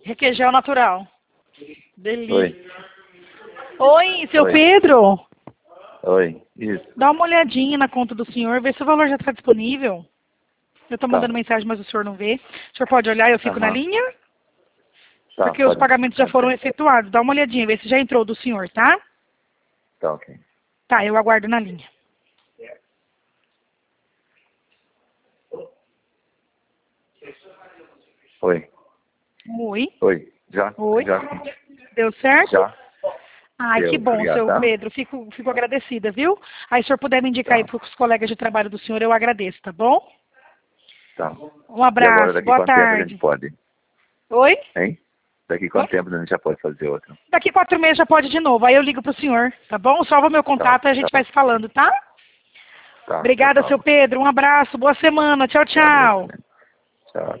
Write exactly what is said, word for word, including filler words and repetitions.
Requeijão natural. Delícia. Oi. Oi, seu Oi. Pedro. Oi, isso. Dá uma olhadinha na conta do senhor, vê se o valor já está disponível. Eu estou Tá. mandando mensagem, mas o senhor não vê. O senhor pode olhar, eu fico na Aham. linha? Tá, Porque os pode. pagamentos já Pode foram ser. efetuados. Dá uma olhadinha, vê se já entrou do senhor, tá? Tá, ok. Tá, eu aguardo na linha. Oi. Oi. Oi. Já? Oi. Já? Deu certo? Já? Ai, Deu, que bom, obrigado, seu tá? Pedro. Fico, fico agradecida, viu? Aí, se o senhor puder me indicar aí Tá. para os colegas de trabalho do senhor, eu agradeço, tá bom? Tá. Um E agora, abraço, daqui boa quanto tempo a gente tarde. pode? Oi? Hein? Daqui Oi? quanto tempo a gente já pode fazer outro? Daqui quatro meses já pode de novo. Aí eu ligo pro senhor, tá bom? Salva meu Tá, contato e a gente tá vai bom. se falando, tá? Tá, eu Obrigada, seu falo. Pedro. Um abraço, boa semana. Tchau, Tá, tchau. você. Tchau.